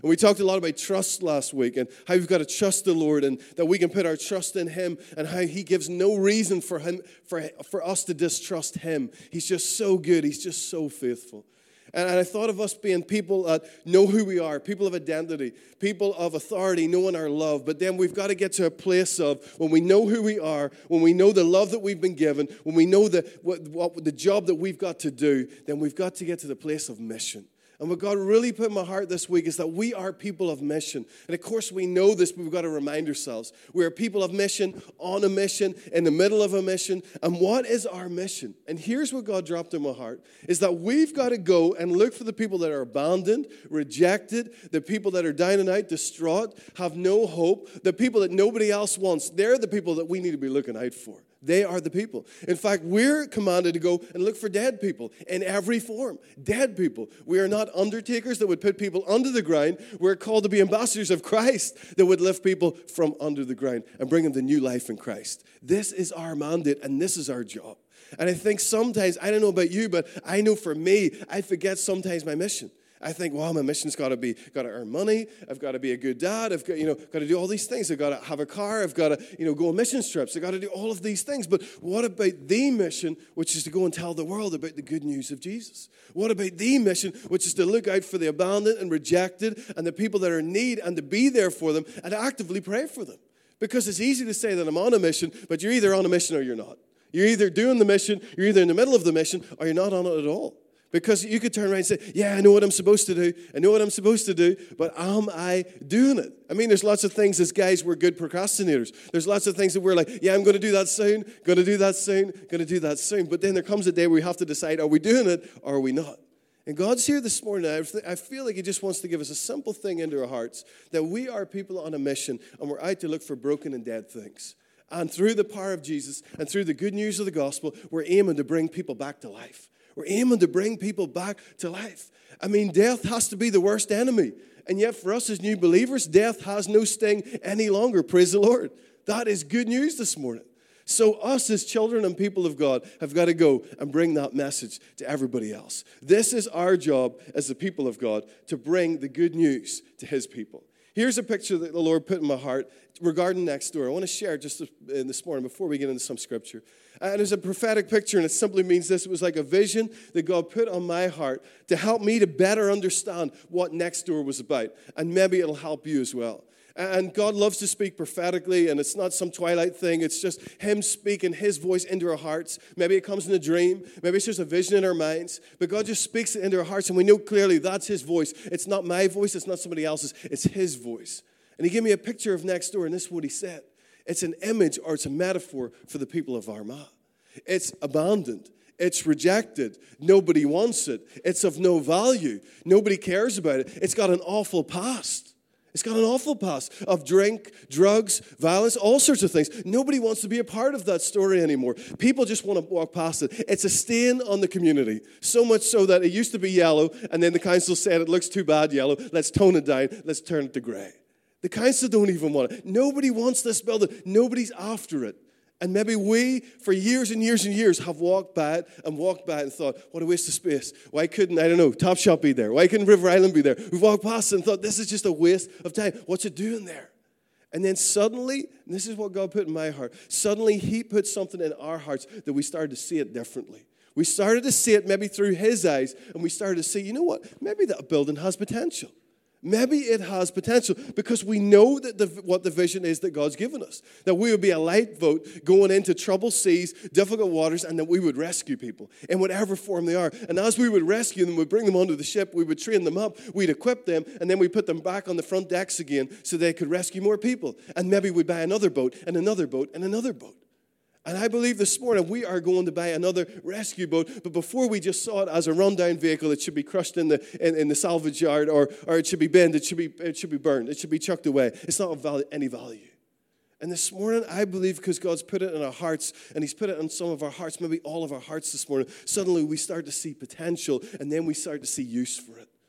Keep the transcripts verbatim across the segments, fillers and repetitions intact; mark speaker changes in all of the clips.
Speaker 1: And we talked a lot about trust last week and how we've got to trust the Lord and that we can put our trust in Him and how He gives no reason for him for, for us to distrust Him. He's just so good. He's just so faithful. And I thought of us being people that know who we are, people of identity, people of authority, knowing our love. But then we've got to get to a place of when we know who we are, when we know the love that we've been given, when we know the, what, what, the job that we've got to do, then we've got to get to the place of mission. And what God really put in my heart this week is that we are people of mission. And of course we know this, but we've got to remind ourselves. We are people of mission, on a mission, in the middle of a mission. And what is our mission? And here's what God dropped in my heart, is that we've got to go and look for the people that are abandoned, rejected, the people that are down and out, distraught, have no hope, the people that nobody else wants. They're the people that we need to be looking out for. They are the people. In fact, we're commanded to go and look for dead people in every form. Dead people. We are not undertakers that would put people under the ground. We're called to be ambassadors of Christ that would lift people from under the ground and bring them to new life in Christ. This is our mandate and this is our job. And I think sometimes, I don't know about you, but I know for me, I forget sometimes my mission. I think, well, my mission's got to be, got to earn money. I've got to be a good dad. I've got, you know, got to do all these things. I've got to have a car. I've got to, you know, go on mission trips. I've got to do all of these things. But what about the mission, which is to go and tell the world about the good news of Jesus? What about the mission, which is to look out for the abandoned and rejected and the people that are in need and to be there for them and actively pray for them? Because it's easy to say that I'm on a mission, but you're either on a mission or you're not. You're either doing the mission, you're either in the middle of the mission, or you're not on it at all. Because you could turn around and say, yeah, I know what I'm supposed to do. I know what I'm supposed to do, but am I doing it? I mean, there's lots of things as guys, we're good procrastinators. There's lots of things that we're like, yeah, I'm going to do that soon, going to do that soon, going to do that soon. But then there comes a day where we have to decide, are we doing it or are we not? And God's here this morning. I feel like He just wants to give us a simple thing into our hearts, that we are people on a mission and we're out to look for broken and dead things. And through the power of Jesus and through the good news of the gospel, we're aiming to bring people back to life. We're aiming to bring people back to life. I mean, death has to be the worst enemy. And yet for us as new believers, death has no sting any longer. Praise the Lord. That is good news this morning. So us as children and people of God have got to go and bring that message to everybody else. This is our job as the people of God, to bring the good news to His people. Here's a picture that the Lord put in my heart regarding next door. I want to share just this morning before we get into some scripture. And it's a prophetic picture, and it simply means this. It was like a vision that God put on my heart to help me to better understand what next door was about. And maybe it'll help you as well. And God loves to speak prophetically, and it's not some twilight thing. It's just Him speaking His voice into our hearts. Maybe it comes in a dream. Maybe it's just a vision in our minds. But God just speaks it into our hearts, and we know clearly that's His voice. It's not my voice. It's not somebody else's. It's His voice. And He gave me a picture of next door, and this is what He said. It's an image or it's a metaphor for the people of Armagh. It's abandoned. It's rejected. Nobody wants it. It's of no value. Nobody cares about it. It's got an awful past. It's got an awful past of drink, drugs, violence, all sorts of things. Nobody wants to be a part of that story anymore. People just want to walk past it. It's a stain on the community, so much so that it used to be yellow, and then the council said it looks too bad yellow. Let's tone it down. Let's turn it to gray. The council don't even want it. Nobody wants this building. Nobody's after it. And maybe we, for years and years and years, have walked by it and walked by it and thought, what a waste of space. Why couldn't, I don't know, Topshop be there? Why couldn't River Island be there? We've walked past it and thought, this is just a waste of time. What's it doing there? And then suddenly, and this is what God put in my heart, suddenly He put something in our hearts that we started to see it differently. We started to see it maybe through His eyes, and we started to see, you know what, maybe that building has potential. Maybe it has potential because we know that the, what the vision is that God's given us. That we would be a lifeboat going into troubled seas, difficult waters, and that we would rescue people in whatever form they are. And as we would rescue them, we'd bring them onto the ship, we would train them up, we'd equip them, and then we'd put them back on the front decks again so they could rescue more people. And maybe we'd buy another boat, and another boat, and another boat. And I believe this morning we are going to buy another rescue boat. But before we just saw it as a rundown vehicle, it should be crushed in the in, in the salvage yard, or or it should be bent, it should be it should be burned, it should be chucked away. It's not of value, any value. And this morning, I believe because God's put it in our hearts, and He's put it in some of our hearts, maybe all of our hearts this morning, suddenly we start to see potential, and then we start to see use for it.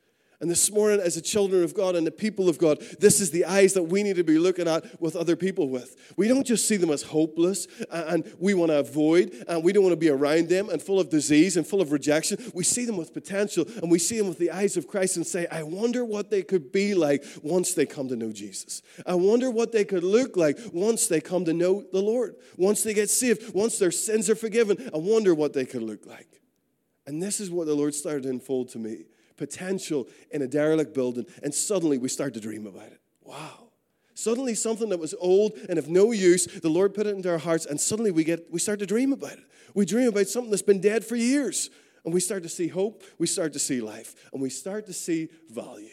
Speaker 1: And this morning, as the children of God and the people of God, this is the eyes that we need to be looking at with other people with. We don't just see them as hopeless and we want to avoid and we don't want to be around them and full of disease and full of rejection. We see them with potential and we see them with the eyes of Christ and say, I wonder what they could be like once they come to know Jesus. I wonder what they could look like once they come to know the Lord. Once they get saved, once their sins are forgiven, I wonder what they could look like. And this is what the Lord started to unfold to me. Potential in a derelict building, and suddenly we start to dream about it. Wow. Suddenly something that was old and of no use, the Lord put it into our hearts, and suddenly we get we start to dream about it. We dream about something that's been dead for years, and we start to see hope, we start to see life, and we start to see value.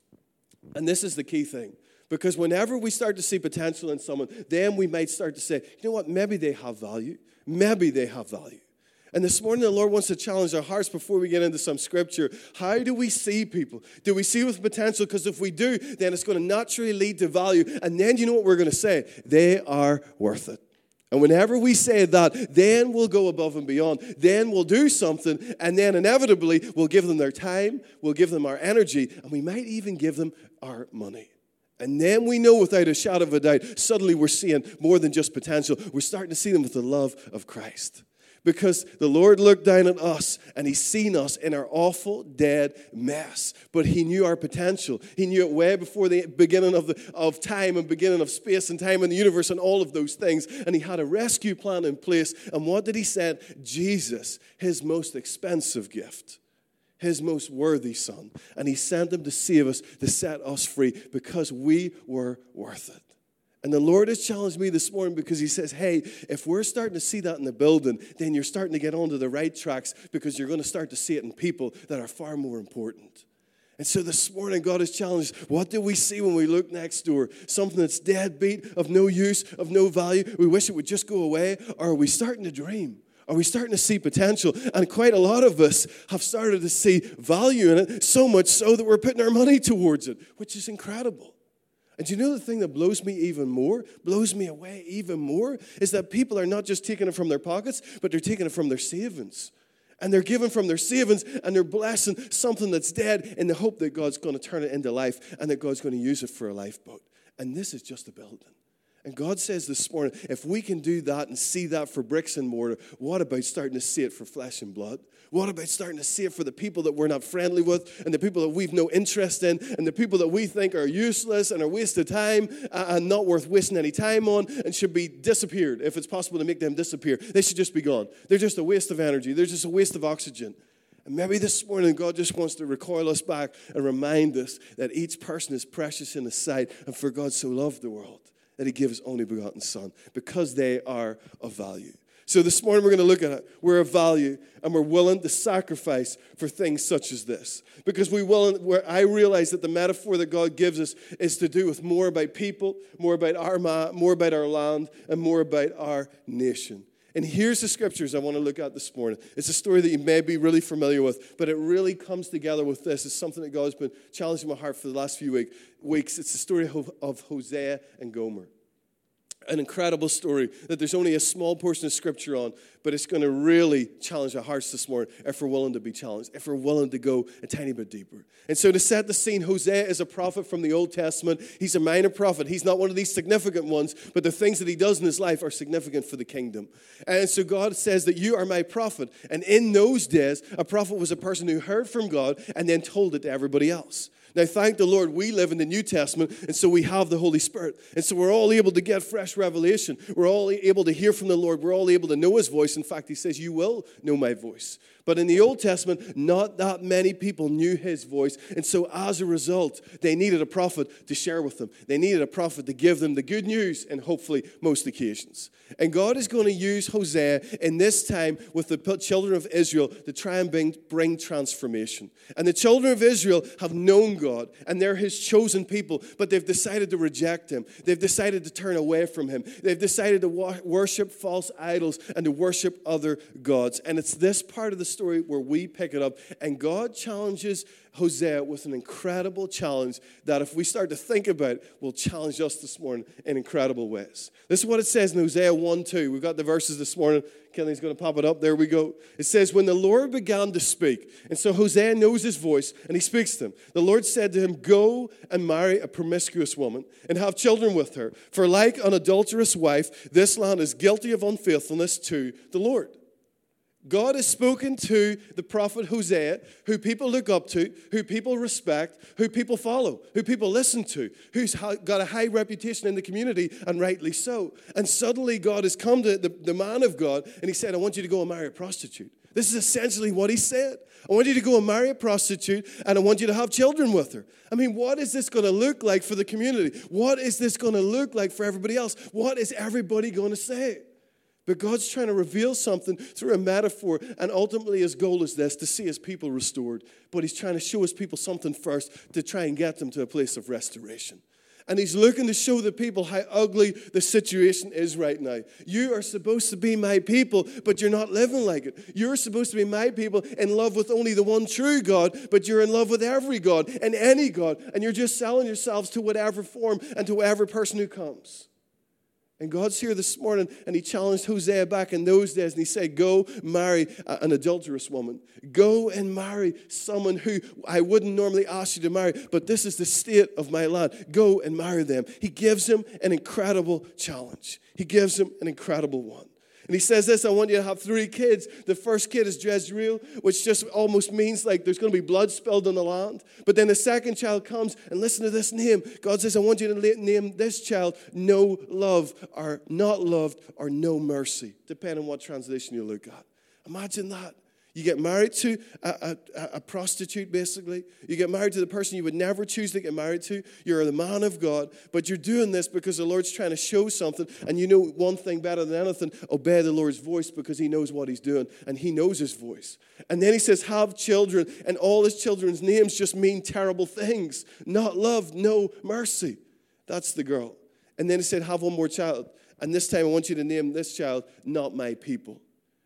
Speaker 1: And this is the key thing, because whenever we start to see potential in someone, then we might start to say, you know what, maybe they have value. Maybe they have value. And this morning, the Lord wants to challenge our hearts before we get into some scripture. How do we see people? Do we see with potential? Because if we do, then it's going to naturally lead to value. And then you know what we're going to say? They are worth it. And whenever we say that, then we'll go above and beyond. Then we'll do something, and then inevitably we'll give them their time, we'll give them our energy, and we might even give them our money. And then we know without a shadow of a doubt, suddenly we're seeing more than just potential. We're starting to see them with the love of Christ. Because the Lord looked down at us and He's seen us in our awful, dead mess. But He knew our potential. He knew it way before the beginning of, the, of time and beginning of space and time and the universe and all of those things. And He had a rescue plan in place. And what did He send? Jesus, His most expensive gift. His most worthy Son. And He sent Him to save us, to set us free, because we were worth it. And the Lord has challenged me this morning because He says, hey, if we're starting to see that in the building, then you're starting to get onto the right tracks, because you're going to start to see it in people that are far more important. And so this morning, God has challenged, what do we see when we look next door? Something that's deadbeat, of no use, of no value. We wish it would just go away. Or are we starting to dream? Are we starting to see potential? And quite a lot of us have started to see value in it, so much so that we're putting our money towards it, which is incredible. And do you know the thing that blows me even more, blows me away even more, is that people are not just taking it from their pockets, but they're taking it from their savings. And they're giving from their savings, and they're blessing something that's dead in the hope that God's going to turn it into life and that God's going to use it for a lifeboat. And this is just a building. And God says this morning, if we can do that and see that for bricks and mortar, what about starting to see it for flesh and blood? What about starting to see it for the people that we're not friendly with, and the people that we've no interest in, and the people that we think are useless and are a waste of time and not worth wasting any time on and should be disappeared if it's possible to make them disappear? They should just be gone. They're just a waste of energy. They're just a waste of oxygen. And maybe this morning God just wants to recoil us back and remind us that each person is precious in His sight, and for God so loved the world that He gave His only begotten Son, because they are of value. So this morning we're going to look at it. We're of value, and we're willing to sacrifice for things such as this. Because we will, where I realize that the metaphor that God gives us is to do with more about people, more about our ma, more about our land, and more about our nation. And here's the scriptures I want to look at this morning. It's a story that you may be really familiar with, but it really comes together with this. It's something that God has been challenging my heart for the last few week, weeks. It's the story of, of Hosea and Gomer. An incredible story that there's only a small portion of scripture on, but it's going to really challenge our hearts this morning if we're willing to be challenged, if we're willing to go a tiny bit deeper. And so to set the scene, Hosea is a prophet from the Old Testament. He's a minor prophet. He's not one of these significant ones, but the things that he does in his life are significant for the kingdom. And so God says that you are my prophet. And in those days, a prophet was a person who heard from God and then told it to everybody else. Now, thank the Lord, we live in the New Testament, and so we have the Holy Spirit. And so we're all able to get fresh revelation. We're all able to hear from the Lord. We're all able to know His voice. In fact, He says, you will know my voice. But in the Old Testament, not that many people knew His voice. And so as a result, they needed a prophet to share with them. They needed a prophet to give them the good news, and hopefully most occasions. And God is going to use Hosea in this time with the children of Israel to try and bring, bring transformation. And the children of Israel have known God, and they're His chosen people, but they've decided to reject Him. They've decided to turn away from Him. They've decided to wa- worship false idols and to worship other gods. And it's this part of the story where we pick it up. And God challenges Hosea with an incredible challenge that if we start to think about, will challenge us this morning in incredible ways. This is what it says in Hosea one two. We've got the verses this morning. Kelly's going to pop it up. There we go. It says, when the Lord began to speak, and so Hosea knows his voice, and he speaks to him. The Lord said to him, go and marry a promiscuous woman and have children with her. For like an adulterous wife, this land is guilty of unfaithfulness to the Lord. God has spoken to the prophet Hosea, who people look up to, who people respect, who people follow, who people listen to, who's got a high reputation in the community, and rightly so. And suddenly God has come to the, the man of God, and he said, I want you to go and marry a prostitute. This is essentially what he said. I want you to go and marry a prostitute, and I want you to have children with her. I mean, what is this going to look like for the community? What is this going to look like for everybody else? What is everybody going to say? But God's trying to reveal something through a metaphor, and ultimately his goal is this, to see his people restored. But he's trying to show his people something first to try and get them to a place of restoration. And he's looking to show the people how ugly the situation is right now. You are supposed to be my people, but you're not living like it. You're supposed to be my people in love with only the one true God, but you're in love with every God and any God, and you're just selling yourselves to whatever form and to whatever person who comes. And God's here this morning, and he challenged Hosea back in those days, and he said, go marry an adulterous woman. Go and marry someone who I wouldn't normally ask you to marry, but this is the state of my land. Go and marry them. He gives him an incredible challenge. He gives him an incredible one. And he says this, I want you to have three kids. The first kid is Jezreel, which just almost means like there's going to be blood spilled on the land. But then the second child comes, and listen to this name. God says, I want you to name this child No Love, or Not Loved, or No Mercy, depending on what translation you look at. Imagine that. You get married to a, a, a prostitute, basically. You get married to the person you would never choose to get married to. You're the man of God, but you're doing this because the Lord's trying to show something, and you know one thing better than anything, obey the Lord's voice because he knows what he's doing, and he knows his voice. And then he says, have children, and all his children's names just mean terrible things. Not loved, no mercy. That's the girl. And then he said, have one more child, and this time I want you to name this child Not My People.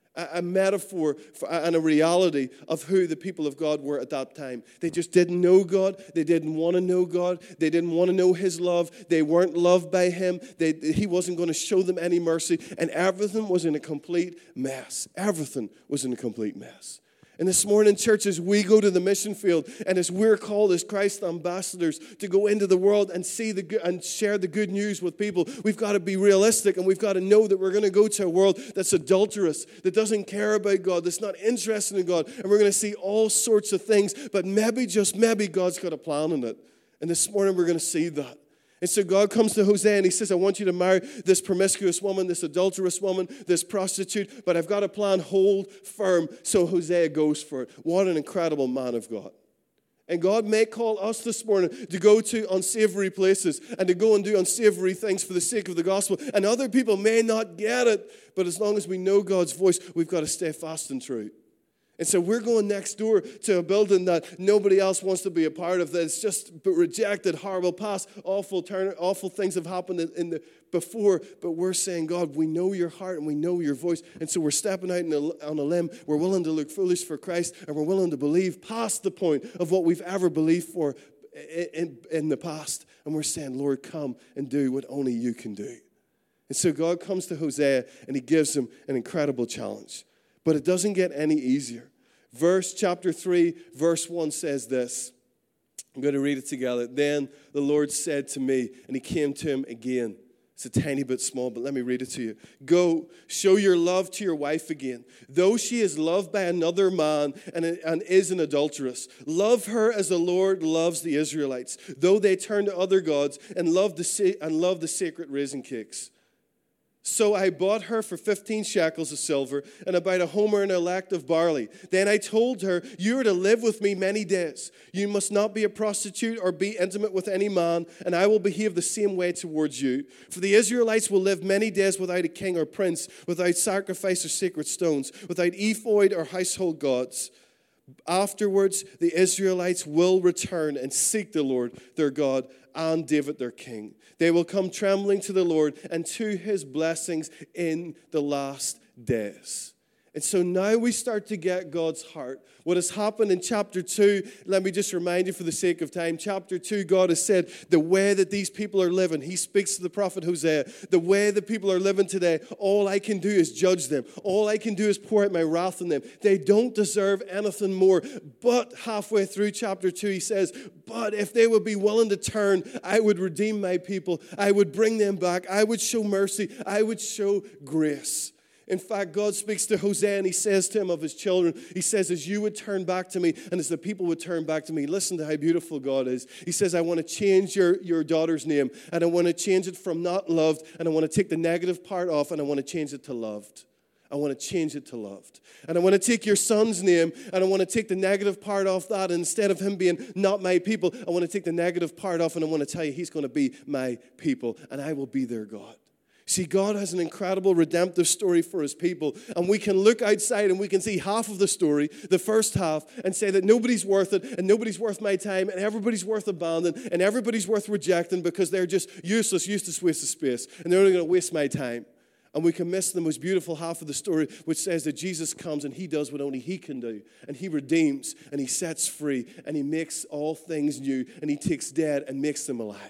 Speaker 1: A metaphor for, and a reality of who the people of God were at that time. They just didn't know God. They didn't want to know God. They didn't want to know his love. They weren't loved by him. They, he wasn't going to show them any mercy. And everything was in a complete mess. Everything was in a complete mess. And this morning, church, as we go to the mission field, and as we're called as Christ ambassadors to go into the world and see the good, and share the good news with people, we've got to be realistic, and we've got to know that we're going to go to a world that's adulterous, that doesn't care about God, that's not interested in God, and we're going to see all sorts of things, but maybe, just maybe, God's got a plan in it. And this morning, we're going to see that. And so God comes to Hosea and he says, I want you to marry this promiscuous woman, this adulterous woman, this prostitute, but I've got a plan, hold firm. So Hosea goes for it. What an incredible man of God. And God may call us this morning to go to unsavory places and to go and do unsavory things for the sake of the gospel. And other people may not get it, but as long as we know God's voice, we've got to stay fast and true. And so we're going next door to a building that nobody else wants to be a part of, that it's just rejected, horrible past, awful turn, awful things have happened in, in the before, but we're saying, God, we know your heart and we know your voice, and so we're stepping out in a, on a limb. We're willing to look foolish for Christ, and we're willing to believe past the point of what we've ever believed for in, in, in the past, and we're saying, Lord, come and do what only you can do. And so God comes to Hosea, and he gives him an incredible challenge. But it doesn't get any easier. Verse chapter three, verse one says this. I'm going to read it together. Then the Lord said to me, and he came to him again. It's a tiny bit small, but let me read it to you. Go, show your love to your wife again. Though she is loved by another man and, and is an adulteress, love her as the Lord loves the Israelites, though they turn to other gods and love the, and love the sacred raisin cakes. So I bought her for fifteen shekels of silver and about a homer and a lact of barley. Then I told her, you are to live with me many days. You must not be a prostitute or be intimate with any man, and I will behave the same way towards you. For the Israelites will live many days without a king or prince, without sacrifice or sacred stones, without ephod or household gods. Afterwards, the Israelites will return and seek the Lord their God and David their king. They will come trembling to the Lord and to his blessings in the last days. And so now we start to get God's heart. What has happened in chapter two, let me just remind you for the sake of time. Chapter two, God has said the way that these people are living, he speaks to the prophet Hosea, the way that people are living today, all I can do is judge them. All I can do is pour out my wrath on them. They don't deserve anything more. But halfway through chapter two, he says, but if they would be willing to turn, I would redeem my people. I would bring them back. I would show mercy. I would show grace. In fact, God speaks to Hosea and he says to him of his children, he says, as you would turn back to me and as the people would turn back to me, listen to how beautiful God is. He says, I want to change your, your daughter's name and I want to change it from not loved and I want to take the negative part off and I want to change it to loved. I want to change it to loved. And I want to take your son's name and I want to take the negative part off that. And instead of him being not my people, I want to take the negative part off and I want to tell you he's going to be my people and I will be their God. See, God has an incredible redemptive story for his people. And we can look outside and we can see half of the story, the first half, and say that nobody's worth it and nobody's worth my time and everybody's worth abandoning and everybody's worth rejecting because they're just useless, useless waste of space and they're only going to waste my time. And we can miss the most beautiful half of the story, which says that Jesus comes and he does what only he can do. And he redeems and he sets free and he makes all things new and he takes dead and makes them alive.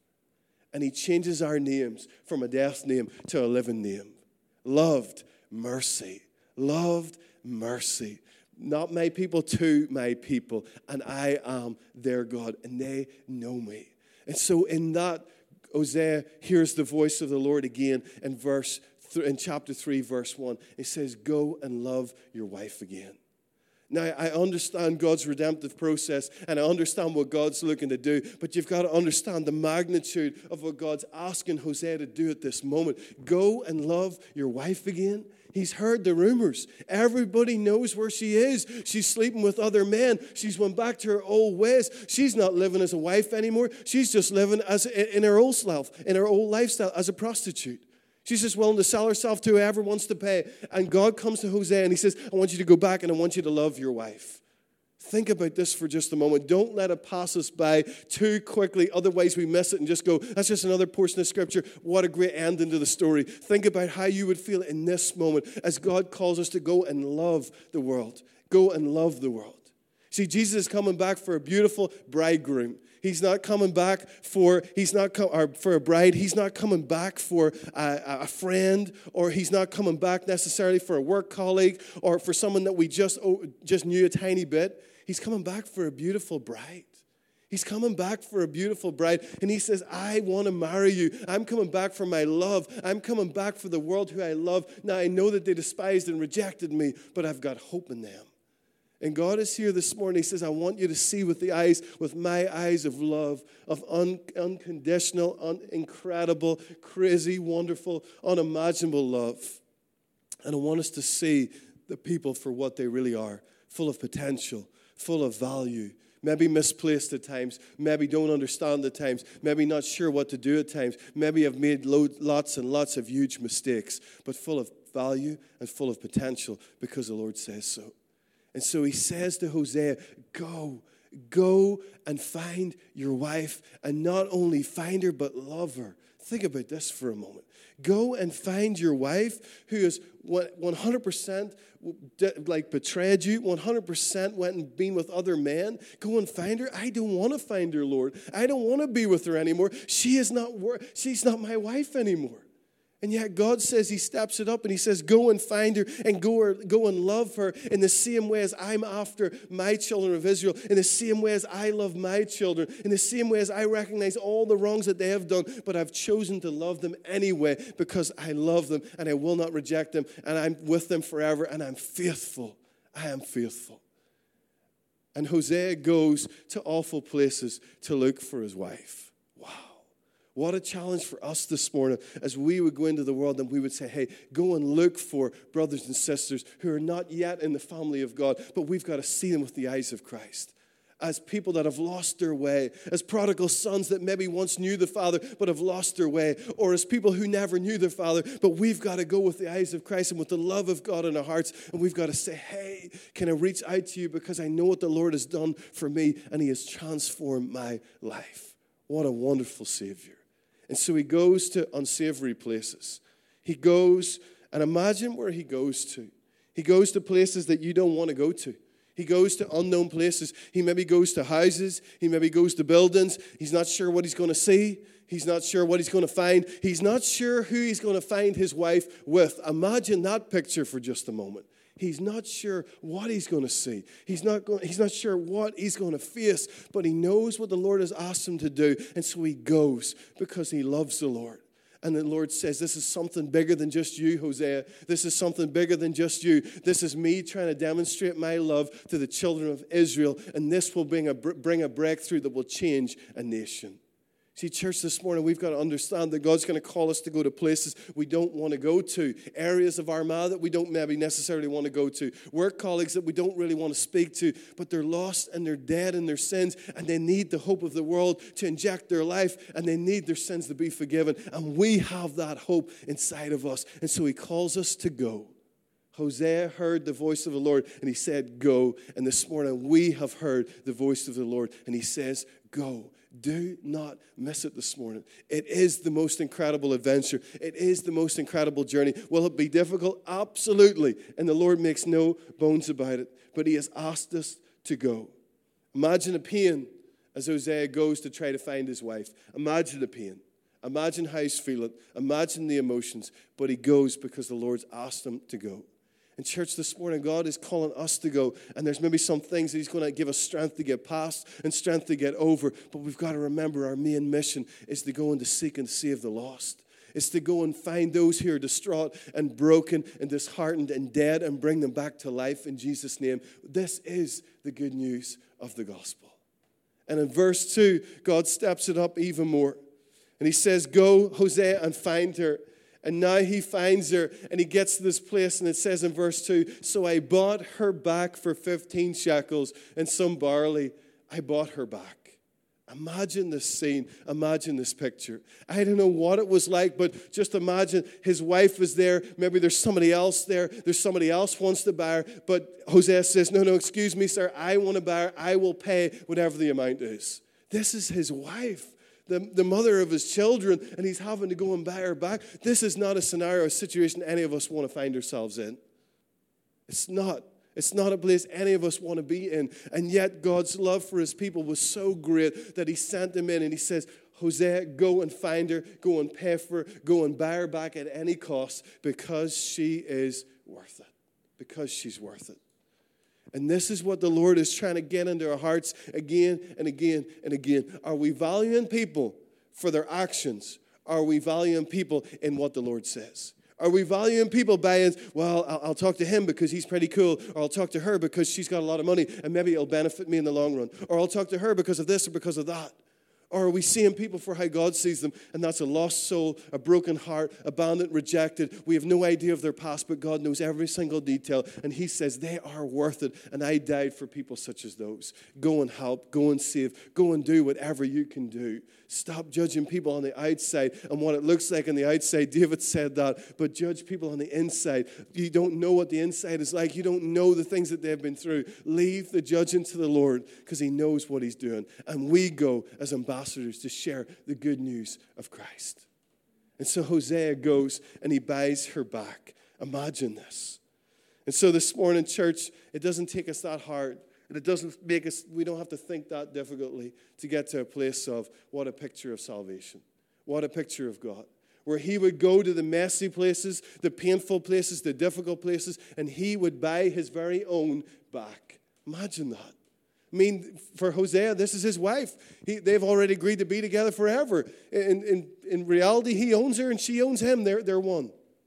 Speaker 1: And he changes our names from a death name to a living name. Loved, mercy. Loved, mercy. Not my people to my people. And I am their God. And they know me. And so in that, Hosea hears the voice of the Lord again in verse th- in chapter three, verse one. It says, go and love your wife again. Now, I understand God's redemptive process, and I understand what God's looking to do, but you've got to understand the magnitude of what God's asking Hosea to do at this moment. Go and love your wife again. He's heard the rumors. Everybody knows where she is. She's sleeping with other men. She's went back to her old ways. She's not living as a wife anymore. She's just living as in her old self, in her old lifestyle as a prostitute. She's just willing to sell herself to whoever wants to pay. And God comes to Hosea and he says, I want you to go back and I want you to love your wife. Think about this for just a moment. Don't let it pass us by too quickly. Otherwise we miss it and just go, that's just another portion of Scripture. What a great ending to the story. Think about how you would feel in this moment as God calls us to go and love the world. Go and love the world. See, Jesus is coming back for a beautiful bridegroom. He's not coming back for he's not com- or for a bride. He's not coming back for a, a friend, or he's not coming back necessarily for a work colleague or for someone that we just oh, just knew a tiny bit. He's coming back for a beautiful bride. He's coming back for a beautiful bride, and he says, I want to marry you. I'm coming back for my love. I'm coming back for the world who I love. Now, I know that they despised and rejected me, but I've got hope in them. And God is here this morning. He says, I want you to see with the eyes, with my eyes of love, of un- unconditional, un- incredible, crazy, wonderful, unimaginable love. And I want us to see the people for what they really are, full of potential, full of value, maybe misplaced at times, maybe don't understand at times, maybe not sure what to do at times, maybe have made load, lots and lots of huge mistakes, but full of value and full of potential because the Lord says so. And so he says to Hosea, go, go and find your wife, and not only find her, but love her. Think about this for a moment. Go and find your wife who is one hundred percent like betrayed you, one hundred percent went and been with other men. Go and find her. I don't want to find her, Lord. I don't want to be with her anymore. She is not, she's not my wife anymore. And yet God says he steps it up and he says, go and find her and go, or, go and love her in the same way as I'm after my children of Israel, in the same way as I love my children, in the same way as I recognize all the wrongs that they have done, but I've chosen to love them anyway because I love them and I will not reject them and I'm with them forever and I'm faithful. I am faithful. And Hosea goes to awful places to look for his wife. Wow. What a challenge for us this morning as we would go into the world and we would say, hey, go and look for brothers and sisters who are not yet in the family of God, but we've got to see them with the eyes of Christ. As people that have lost their way, as prodigal sons that maybe once knew the Father but have lost their way, or as people who never knew their Father, but we've got to go with the eyes of Christ and with the love of God in our hearts, and we've got to say, hey, can I reach out to you because I know what the Lord has done for me and he has transformed my life. What a wonderful Savior. And so he goes to unsavory places. He goes, and imagine where he goes to. He goes to places that you don't want to go to. He goes to unknown places. He maybe goes to houses. He maybe goes to buildings. He's not sure what he's going to see. He's not sure what he's going to find. He's not sure who he's going to find his wife with. Imagine that picture for just a moment. He's not sure what he's going to see. He's not going, he's not sure what he's going to face, but he knows what the Lord has asked him to do, and so he goes because he loves the Lord. And the Lord says, this is something bigger than just you, Hosea. This is something bigger than just you. This is me trying to demonstrate my love to the children of Israel, and this will bring a, bring a breakthrough that will change a nation. See, church, this morning, we've got to understand that God's going to call us to go to places we don't want to go to, areas of Armagh that we don't maybe necessarily want to go to, work colleagues that we don't really want to speak to, but they're lost and they're dead in their sins, and they need the hope of the world to inject their life, and they need their sins to be forgiven, and we have that hope inside of us, and so he calls us to go. Hosea heard the voice of the Lord, and he said, go, and this morning we have heard the voice of the Lord, and he says, go. Do not miss it this morning. It is the most incredible adventure. It is the most incredible journey. Will it be difficult? Absolutely. And the Lord makes no bones about it. But he has asked us to go. Imagine the pain as Hosea goes to try to find his wife. Imagine the pain. Imagine how he's feeling. Imagine the emotions. But he goes because the Lord's asked him to go. And church, this morning, God is calling us to go. And there's maybe some things that he's going to give us strength to get past and strength to get over. But we've got to remember our main mission is to go and to seek and save the lost. It's to go and find those who are distraught and broken and disheartened and dead and bring them back to life in Jesus' name. This is the good news of the gospel. And in verse two, God steps it up even more. And he says, go, Hosea, and find her. And now he finds her, and he gets to this place, and it says in verse two, so I bought her back for fifteen shekels and some barley. I bought her back. Imagine this scene. Imagine this picture. I don't know what it was like, but just imagine his wife is there. Maybe there's somebody else there. There's somebody else wants to buy her. But Hosea says, no, no, excuse me, sir. I want to buy her. I will pay whatever the amount is. This is his wife. The, the mother of his children, and he's having to go and buy her back. This is not a scenario, a situation any of us want to find ourselves in. It's not. It's not a place any of us want to be in. And yet God's love for his people was so great that he sent them in, and he says, Hosea, go and find her, go and pay for her, go and buy her back at any cost because she is worth it. Because she's worth it. And this is what the Lord is trying to get into our hearts again and again and again. Are we valuing people for their actions? Are we valuing people in what the Lord says? Are we valuing people by, well, I'll, I'll talk to him because he's pretty cool, or I'll talk to her because she's got a lot of money and maybe it'll benefit me in the long run, or I'll talk to her because of this or because of that? Or are we seeing people for how God sees them, and that's a lost soul, a broken heart, abandoned, rejected? We have no idea of their past, but God knows every single detail, and he says they are worth it, and I died for people such as those. Go and help, go and save, go and do whatever you can do. Stop judging people on the outside and what it looks like on the outside. David said that, but judge people on the inside. You don't know what the inside is like. You don't know the things that they've been through. Leave the judging to the Lord because he knows what he's doing, and we go as ambassadors to share the good news of Christ. And so Hosea goes and he buys her back. Imagine this. And so this morning, church, it doesn't take us that hard. And it doesn't make us, we don't have to think that difficultly to get to a place of what a picture of salvation. What a picture of God. Where he would go to the messy places, the painful places, the difficult places, and he would buy his very own back. Imagine that. I mean, for Hosea, this is his wife. He, they've already agreed to be together forever. In, in, in reality, he owns her and she owns him. They're, they're one.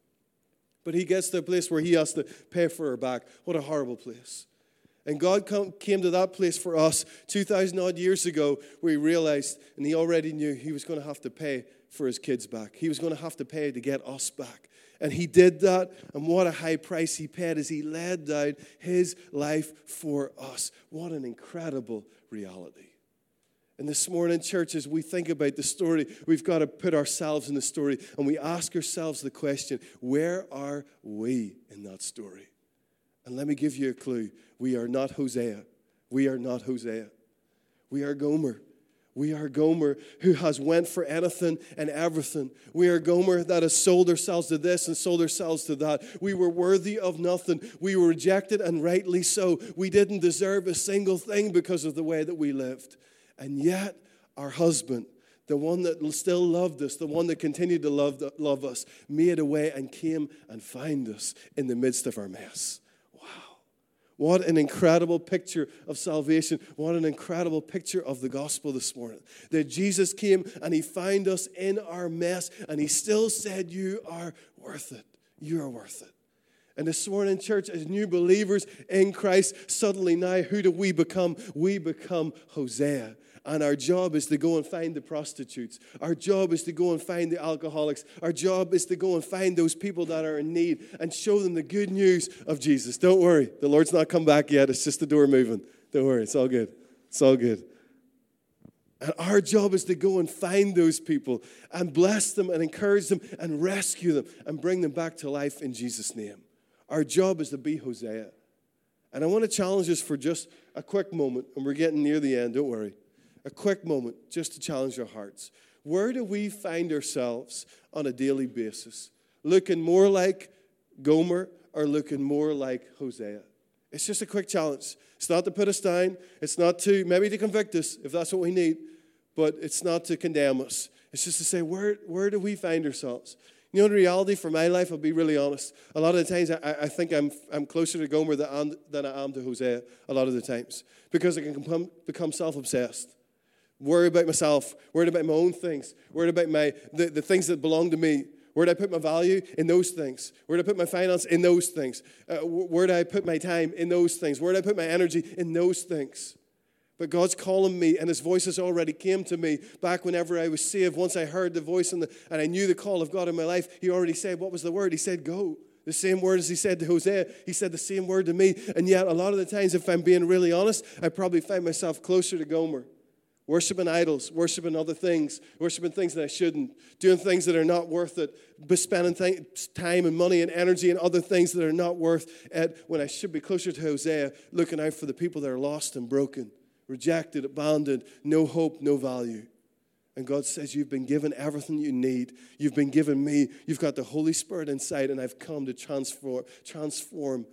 Speaker 1: But he gets to a place where he has to pay for her back. What a horrible place. And God come, came to that place for us two thousand odd years ago where he realized, and he already knew he was going to have to pay for his kids back. He was going to have to pay to get us back. And he did that, and what a high price he paid as he laid down his life for us. What an incredible reality. And this morning, church, as we think about the story, we've got to put ourselves in the story, and we ask ourselves the question, where are we in that story? And let me give you a clue. We are not Hosea. We are not Hosea. We are Gomer. We are Gomer who has went for anything and everything. We are Gomer that has sold ourselves to this and sold ourselves to that. We were worthy of nothing. We were rejected, and rightly so. We didn't deserve a single thing because of the way that we lived. And yet, our husband, the one that still loved us, the one that continued to love, love us, made a way and came and found us in the midst of our mess. What an incredible picture of salvation. What an incredible picture of the gospel this morning. That Jesus came and he found us in our mess, and he still said, you are worth it. You are worth it. And this morning, church, as new believers in Christ, suddenly now, who do we become? We become Hosea. And our job is to go and find the prostitutes. Our job is to go and find the alcoholics. Our job is to go and find those people that are in need and show them the good news of Jesus. Don't worry. The Lord's not come back yet. It's just the door moving. Don't worry. It's all good. It's all good. And our job is to go and find those people and bless them and encourage them and rescue them and bring them back to life in Jesus' name. Our job is to be Hosea. And I want to challenge us for just a quick moment, and we're getting near the end. Don't worry. A quick moment just to challenge our hearts. Where do we find ourselves on a daily basis? Looking more like Gomer or looking more like Hosea? It's just a quick challenge. It's not to put us down. It's not to, maybe to convict us if that's what we need, but it's not to condemn us. It's just to say, where, where do we find ourselves? You know, in reality, for my life, I'll be really honest. A lot of the times, I, I think I'm, I'm closer to Gomer than, I'm, than I am to Hosea a lot of the times because I can become, become self-obsessed. Worry about myself, worried about my own things, worried about my the, the things that belong to me. Where do I put my value? In those things. Where do I put my finance? In those things. Uh, where do I put my time? In those things. Where do I put my energy? In those things. But God's calling me, and his voice has already came to me back whenever I was saved. Once I heard the voice and, the, and I knew the call of God in my life, he already said, what was the word? He said, go. The same word as he said to Hosea, he said the same word to me. And yet, a lot of the times, if I'm being really honest, I probably find myself closer to Gomer. Worshiping idols, worshiping other things, worshiping things that I shouldn't, doing things that are not worth it, spending th- time and money and energy and other things that are not worth it, when I should be closer to Hosea, looking out for the people that are lost and broken, rejected, abandoned, no hope, no value. And God says, you've been given everything you need. You've been given me. You've got the Holy Spirit inside, and I've come to transform, transform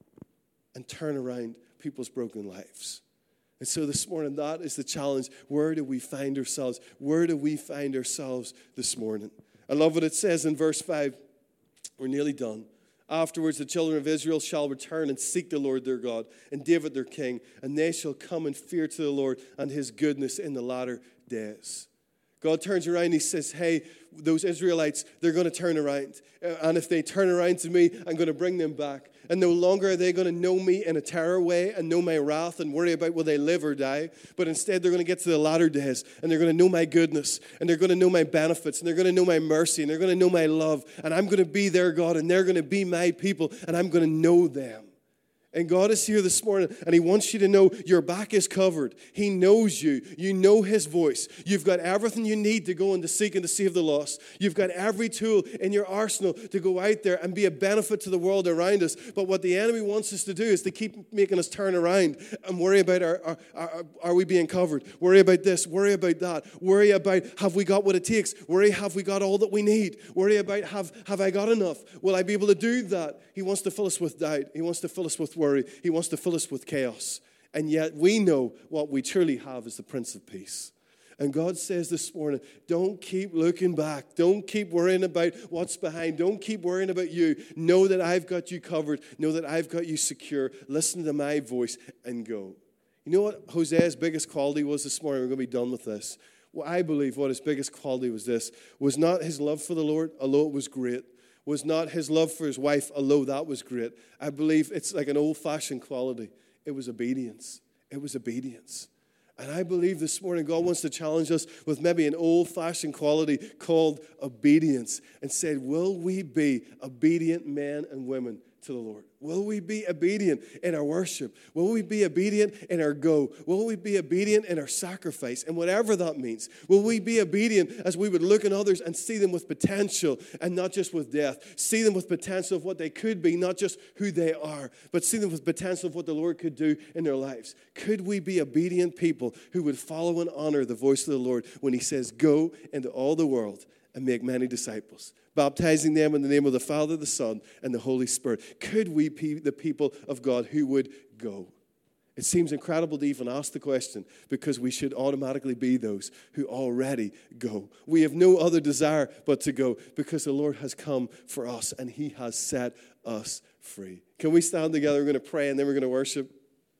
Speaker 1: and turn around people's broken lives. And so this morning, that is the challenge. Where do we find ourselves? Where do we find ourselves this morning? I love what it says in verse five. We're nearly done. Afterwards, the children of Israel shall return and seek the Lord their God and David their king, and they shall come and fear to the Lord and his goodness in the latter days. God turns around and he says, hey, those Israelites, they're going to turn around. And if they turn around to me, I'm going to bring them back. And no longer are they going to know me in a terror way and know my wrath and worry about will they live or die. But instead, they're going to get to the latter days and they're going to know my goodness and they're going to know my benefits and they're going to know my mercy and they're going to know my love. And I'm going to be their God and they're going to be my people and I'm going to know them. And God is here this morning, and he wants you to know your back is covered. He knows you. You know his voice. You've got everything you need to go and to seek and to save the lost. You've got every tool in your arsenal to go out there and be a benefit to the world around us. But what the enemy wants us to do is to keep making us turn around and worry about, our, our, our, are we being covered? Worry about this. Worry about that. Worry about, have we got what it takes? Worry, have we got all that we need? Worry about, have, have I got enough? Will I be able to do that? He wants to fill us with doubt. He wants to fill us with worry. He wants to fill us with chaos. And yet we know what we truly have is the Prince of Peace. And God says this morning, don't keep looking back. Don't keep worrying about what's behind. Don't keep worrying about you. Know that I've got you covered. Know that I've got you secure. Listen to my voice and go. You know what Hosea's biggest quality was this morning? We're going to be done with this. Well, I believe what his biggest quality was this, was not his love for the Lord, although it was great. Was not his love for his wife, although that was great. I believe it's like an old-fashioned quality. It was obedience. It was obedience. And I believe this morning God wants to challenge us with maybe an old-fashioned quality called obedience and said, will we be obedient men and women to the Lord? Will we be obedient in our worship? Will we be obedient in our go? Will we be obedient in our sacrifice? And whatever that means, will we be obedient as we would look at others and see them with potential and not just with death? See them with potential of what they could be, not just who they are, but see them with potential of what the Lord could do in their lives. Could we be obedient people who would follow and honor the voice of the Lord when he says, go into all the world and make many disciples, baptizing them in the name of the Father, the Son, and the Holy Spirit? Could we be the people of God who would go? It seems incredible to even ask the question, because we should automatically be those who already go. We have no other desire but to go, because the Lord has come for us and he has set us free. Can we stand together? We're going to pray and then we're going to worship.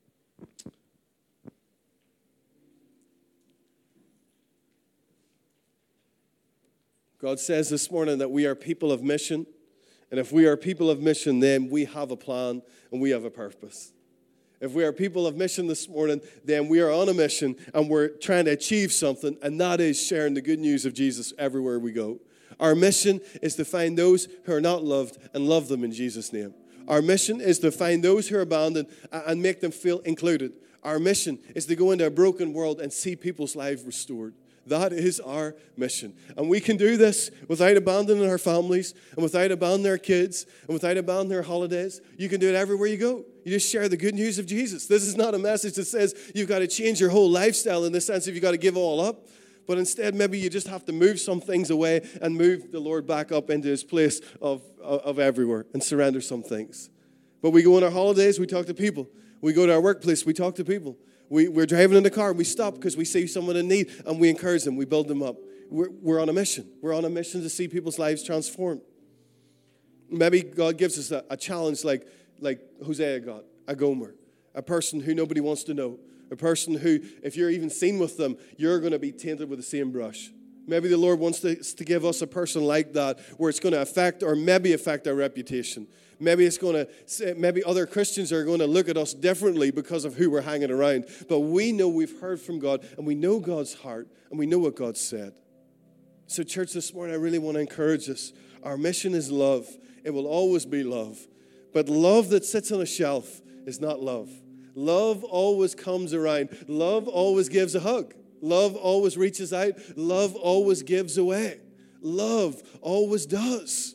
Speaker 1: God says this morning that we are people of mission. And if we are people of mission, then we have a plan and we have a purpose. If we are people of mission this morning, then we are on a mission and we're trying to achieve something, and that is sharing the good news of Jesus everywhere we go. Our mission is to find those who are not loved and love them in Jesus' name. Our mission is to find those who are abandoned and make them feel included. Our mission is to go into a broken world and see people's lives restored. That is our mission. And we can do this without abandoning our families and without abandoning our kids and without abandoning our holidays. You can do it everywhere you go. You just share the good news of Jesus. This is not a message that says you've got to change your whole lifestyle in the sense of you've got to give all up. But instead, maybe you just have to move some things away and move the Lord back up into his place of, of, of everywhere and surrender some things. But we go on our holidays, we talk to people. We go to our workplace, we talk to people. We, we're driving in the car, and we stop because we see someone in need, and we encourage them, we build them up. We're, we're on a mission. We're on a mission to see people's lives transformed. Maybe God gives us a, a challenge like, like Hosea got, a Gomer, a person who nobody wants to know, a person who, if you're even seen with them, you're going to be tainted with the same brush. Maybe the Lord wants to, to give us a person like that where it's going to affect or maybe affect our reputation. Maybe it's going to, maybe other Christians are going to look at us differently because of who we're hanging around. But we know we've heard from God, and we know God's heart, and we know what God said. So church, this morning, I really want to encourage us. Our mission is love. It will always be love. But love that sits on a shelf is not love. Love always comes around. Love always gives a hug. Love always reaches out. Love always gives away. Love always does.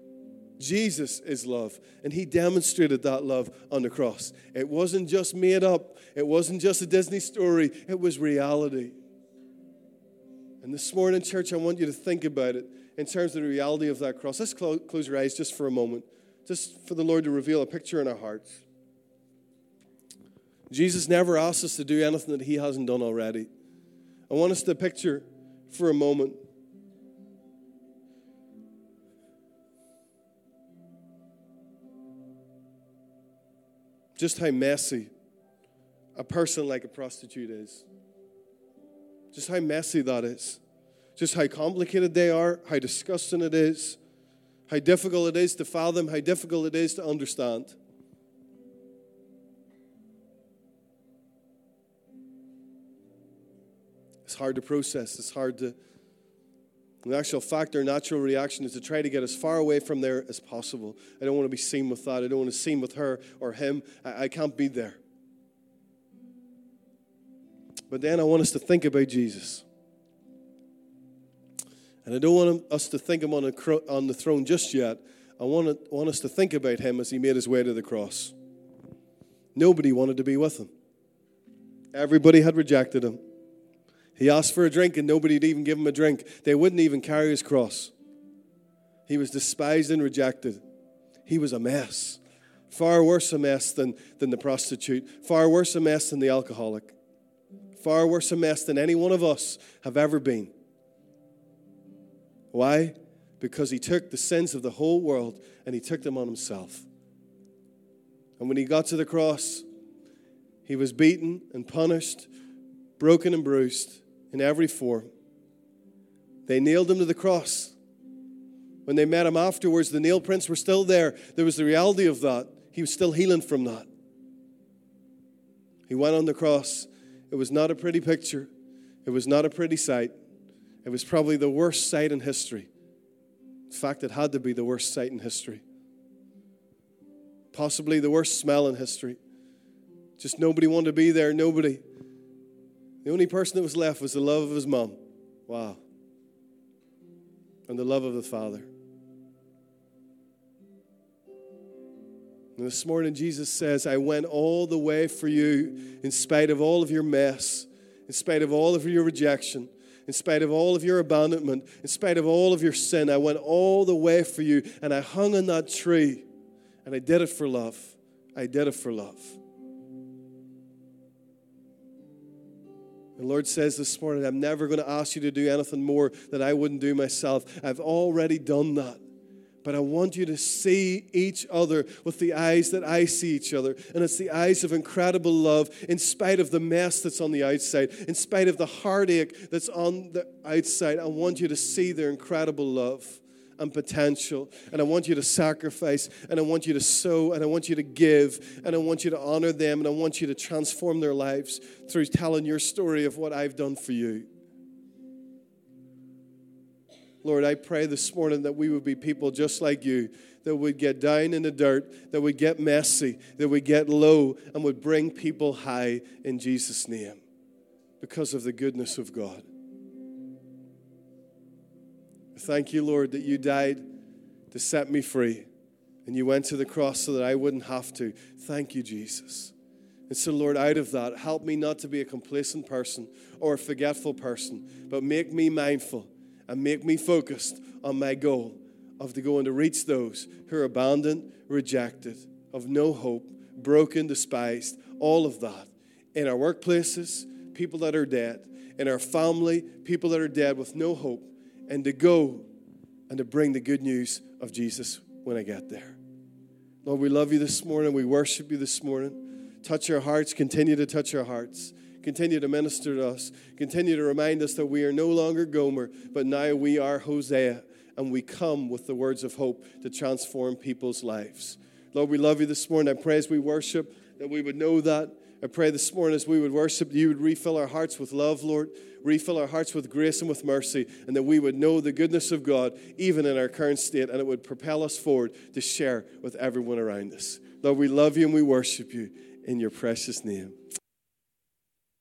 Speaker 1: Jesus is love, and he demonstrated that love on the cross. It wasn't just made up. It wasn't just a Disney story. It was reality. And this morning, church, I want you to think about it in terms of the reality of that cross. Let's close, close your eyes just for a moment, just for the Lord to reveal a picture in our hearts. Jesus never asks us to do anything that he hasn't done already. I want us to picture for a moment just how messy a person like a prostitute is. Just how messy that is. Just how complicated they are, how disgusting it is, how difficult it is to fathom, how difficult it is to understand. It's hard to process. It's hard to... In actual fact, our natural reaction is to try to get as far away from there as possible. I don't want to be seen with that. I don't want to be seen with her or him. I, I can't be there. But then I want us to think about Jesus. And I don't want us to think him on, a, on the throne just yet. I want, to, want us to think about him as he made his way to the cross. Nobody wanted to be with him. Everybody had rejected him. He asked for a drink and nobody would even give him a drink. They wouldn't even carry his cross. He was despised and rejected. He was a mess. Far worse a mess than, than the prostitute. Far worse a mess than the alcoholic. Far worse a mess than any one of us have ever been. Why? Because he took the sins of the whole world and he took them on himself. And when he got to the cross, he was beaten and punished, broken and bruised in every form. They nailed him to the cross. When they met him afterwards, the nail prints were still there. There was the reality of that. He was still healing from that. He went on the cross. It was not a pretty picture. It was not a pretty sight. It was probably the worst sight in history. In fact, it had to be the worst sight in history. Possibly the worst smell in history. Just nobody wanted to be there, nobody. The only person that was left was the love of his mom. Wow. And the love of the Father. And this morning Jesus says, I went all the way for you in spite of all of your mess, in spite of all of your rejection, in spite of all of your abandonment, in spite of all of your sin. I went all the way for you, and I hung on that tree, and I did it for love. I did it for love. The Lord says this morning, I'm never going to ask you to do anything more that I wouldn't do myself. I've already done that. But I want you to see each other with the eyes that I see each other. And it's the eyes of incredible love in spite of the mess that's on the outside, in spite of the heartache that's on the outside. I want you to see their incredible love and potential. And I want you to sacrifice, and I want you to sow, and I want you to give, and I want you to honor them, and I want you to transform their lives through telling your story of what I've done for you. Lord, I pray this morning that we would be people just like you, that would get down in the dirt, that would get messy, that would get low, and would bring people high in Jesus' name because of the goodness of God. Thank you, Lord, that you died to set me free, and you went to the cross so that I wouldn't have to. Thank you, Jesus. And so, Lord, out of that, help me not to be a complacent person or a forgetful person, but make me mindful and make me focused on my goal of to go and to reach those who are abandoned, rejected, of no hope, broken, despised, all of that. In our workplaces, people that are dead. In our family, people that are dead with no hope. And to go and to bring the good news of Jesus when I get there. Lord, we love you this morning. We worship you this morning. Touch our hearts. Continue to touch our hearts. Continue to minister to us. Continue to remind us that we are no longer Gomer, but now we are Hosea, and we come with the words of hope to transform people's lives. Lord, we love you this morning. I pray as we worship that we would know that. I pray this morning as we would worship, you would refill our hearts with love, Lord. Refill our hearts with grace and with mercy, and that we would know the goodness of God even in our current state, and it would propel us forward to share with everyone around us. Lord, we love you and we worship you in your precious name.